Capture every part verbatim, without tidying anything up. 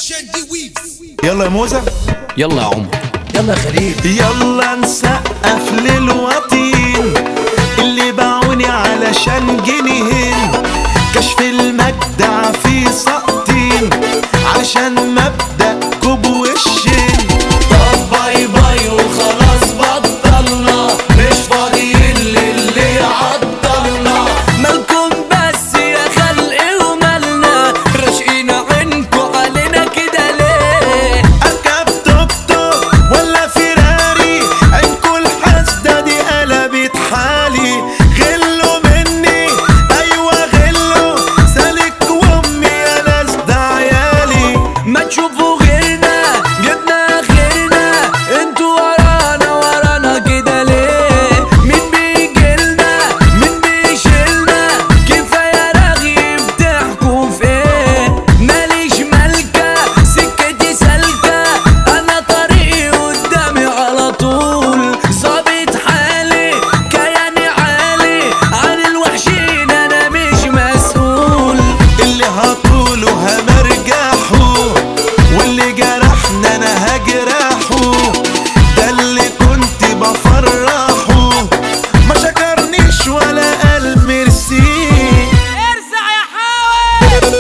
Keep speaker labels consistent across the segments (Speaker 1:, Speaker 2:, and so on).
Speaker 1: يلا يا موزة،
Speaker 2: يلا يا عمر،
Speaker 3: يلا يا خليل،
Speaker 1: يلا نسقف للوطين اللي باعوني علشان جنيهين. كشف المجدع في سقطين عشان مبدأ كوب وشين.
Speaker 3: طب باي باي وخلاص بطلنا، مش فاضيين للي عطلنا. مالكم بس يا خلق ومالنا، راشقين عينكوا علينا كده ليه؟
Speaker 1: أركب توك توك ولا فيراري، عينكوا الحاسدة دي قلبت حالي. غلوا مني أيوة غلوا، سالك وأمي يا ناس ده عيالي.
Speaker 3: ما تشوفوا غيرنا جبنا خيرنا، انتوا ورانا ورانا كده ليه؟ مين بيجيلنا مين بيشيلنا، كفاية رغي بتحكوا في ايه؟ ماليش مالكة سكتي سالكة، انا طريقي قدامي على طول. ظابط حالي كياني عالي، عن الوحشين انا مش مسؤول.
Speaker 1: اللي هطوله همرجحه، واللي جرحنا انا هجرحه. ده اللي كنت بفرحه ما شكرنيش ولا قال ميرسي.
Speaker 3: ارزع يا حاوي.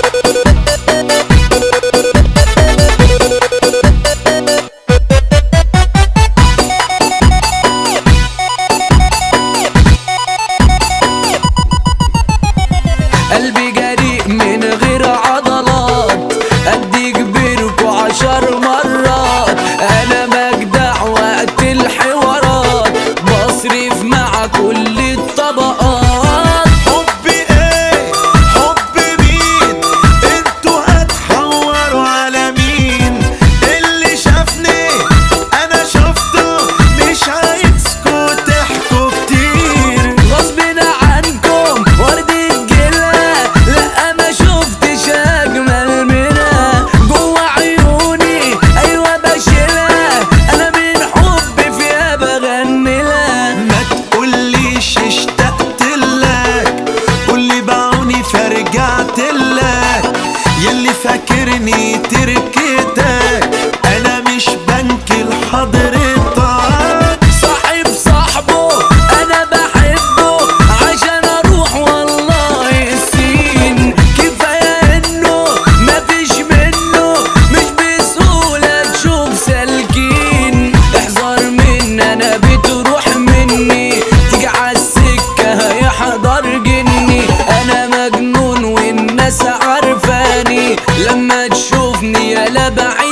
Speaker 3: قلبي جريء من غير عضلات، ادي كبيركوا عشر مرات. انا مجدع وقت الحوارات، بصرف مع كل الطبقات.
Speaker 1: حب ايه حب مين، انتوا هتحوروا على مين؟ اللي شافني انا شفته، مش عايزكوا تحكوا كتير.
Speaker 3: غصب عنكم وردة جيلها، لا ما شفتش اجمل منها. جوا عيوني ايوه بشيلها، انا من حبي فيها بغني لها.
Speaker 1: ما تقوليش اشتقت لك، قولي باعوني فرجعت لك. يلي فاكرني تركتك، انا مش بنك لحضرتك.
Speaker 3: صاحب صاحبه انا بحبه، عشان اروح والله السين. كفايه انه مفيش منه، مش بسهوله تشوف سالكين. احذر من انا بتروح مني، تيجي عالسكه هيحضر جني. انا مجنون والناس عارفاني، لما تشوفني يا لا بعيد